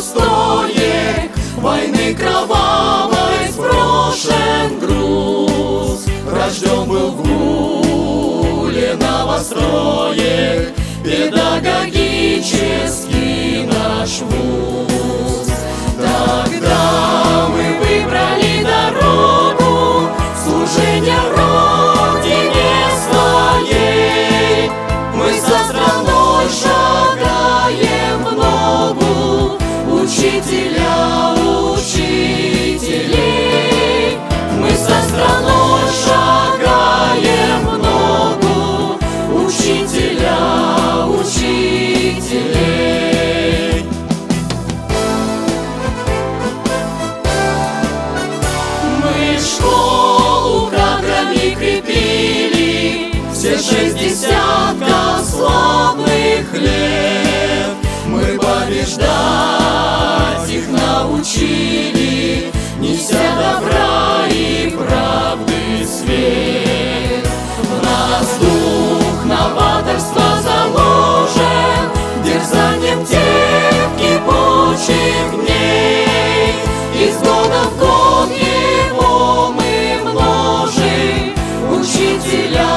устоек войны кровавой сброшен груз. Рожден был в гуле новостроек педагогический наш вуз. Тогда мы выбрали дорогу служения Родине своей. Мы со страной шагаем в ногу учителя учителей. Мы со страной шагаем в ногу учителя учителей. Мы школу кадрами крепили все 60 славных лет. Мы побеждать их научили, неся добра и правды свет. В нас дух новаторства заложен дерзанием тех кипучих дней. Из года в год его мы множим, учителя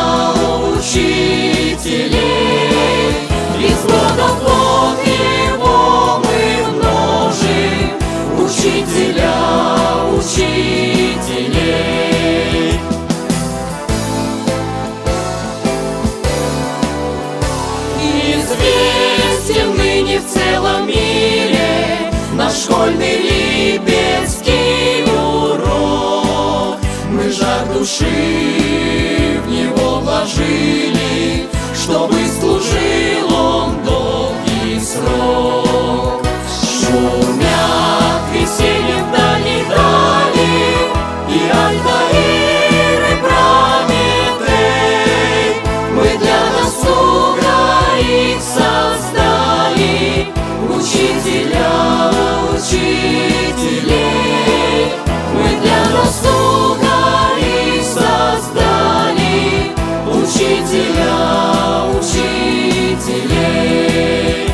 учителей. Из года в год его мы множим, учителя учителей. Известен ныне в целом мире наш школьный липецкий урок. Мы жар души в него вложили, чтобы служил он долгий срок. Шумят весельем дальней дали и Альтаир, и Прометей. Мы для досуга их создали, учителя учителей. Мы для досуга их создали, учителя учителей.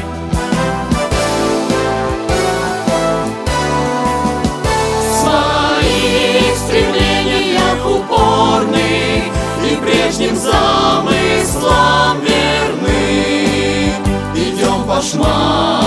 В своих стремлениях упорных и прежним замыслам верны идем по шмату